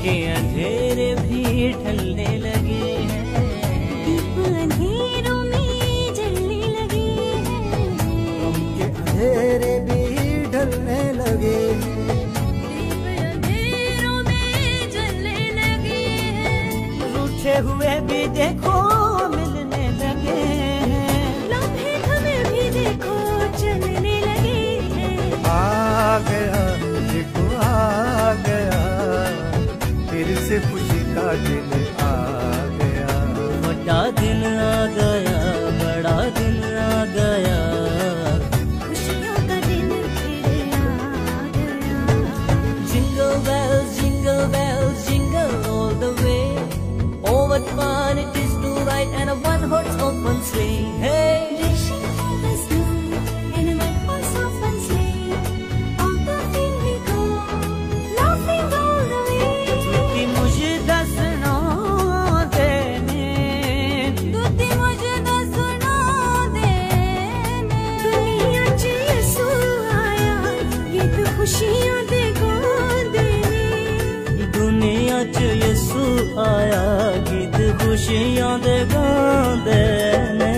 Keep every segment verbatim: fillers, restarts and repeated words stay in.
के अंधेरे भी ढलने लगे हैं, दीप अंधेरों में जलने लगे हैं, गम के अंधेरे भी ढलने लगे हैं, दीप अंधेरों में जलने लगे हैं, रूठे हुए भी देखो मिलने लगे हैं, लम्हे हमें भी देखो चलने लगे हैं। आ गया देखो आ गया, फिर से खुशी का दिन आ गया, बड़ा दिन आ गया, बड़ा दिन आ गया, खुशियों का दिन फिर आ गया। Jingle bells, jingle bells, jingle all the way. Oh, what fun it is to ride in a one-horse open sleigh. Hey, Dashing through the snow in a one-horse open sleigh, out the field we go, laughing all the way. कि मुझे दसना देने, दूती मुझे दसना देने, दुनिया च यसू आया, गीत खुशियां दे गांदे ने। दुनिया च यसू आया, गीत खुशियां दे गांदे ने।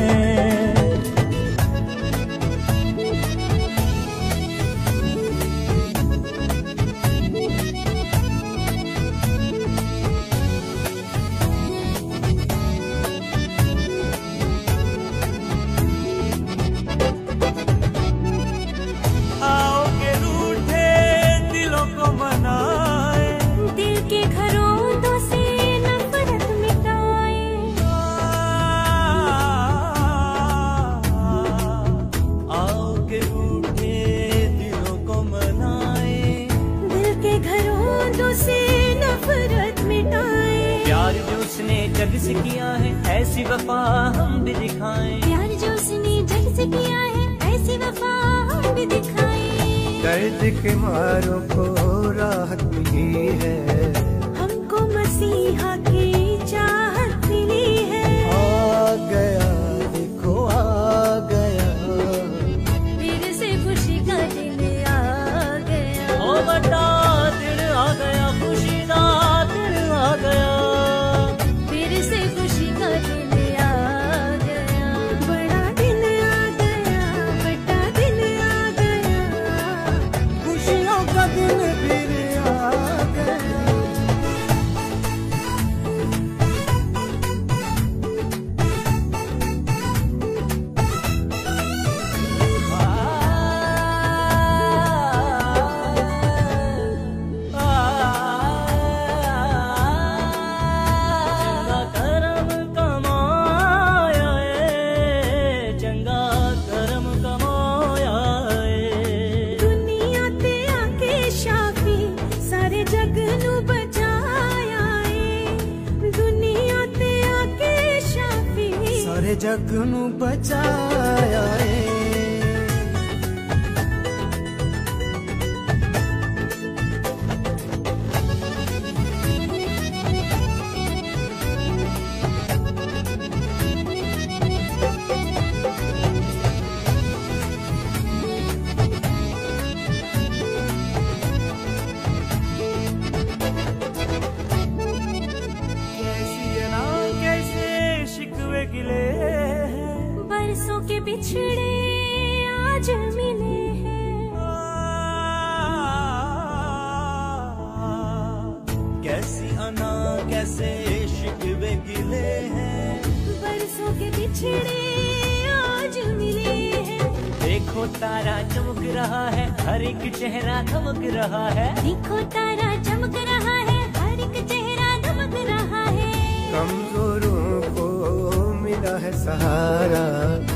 आओ के रूठे दिलों को मनाए, दिल के घरों से नफरत मिटाए, आओ के रूठे दिलों को मनाए, दिल के घरों से नफरत मिटाए। प्यार जो उसने जग से किया है, ऐसी वफा हम भी दिखाएं। प्यार जो उसने जग से किया है, ऐसी वफा हम भी दिखाए। दर्द के मारों को राहत मिली है, हमको मसीहा की चाहत मिली है। आ गया देखो आ गया, फिर से खुशी का दिन आ गया। ओ बड़ा दिन आ गया, खुशी का दिन आ गया, फिर से खुशी का दिन आ गया। बड़ा दिन आ गया, बड़ा दिन आ गया, खुशियों का दिन फिर आ गया। चंगा करम कमाया ए, चंगा करम कमाया ए। दुनिया ते आके शाफी सारे जग नू बचाया ए। दुनिया ते आके शाफी सारे जग नू बचाया ए। कैसी ये ना कैसे शिकवे गिले हैं, बरसों के बिछड़े आज मिले हैं। कैसी अना कैसे शिकवे गिले हैं, बरसों के बिछड़े आज मिले हैं। देखो तारा चमक रहा है, हर एक चेहरा धमक रहा है। देखो तारा चमक रहा है, हर एक चेहरा धमक रहा है। कमजोरों को मिला है सहारा,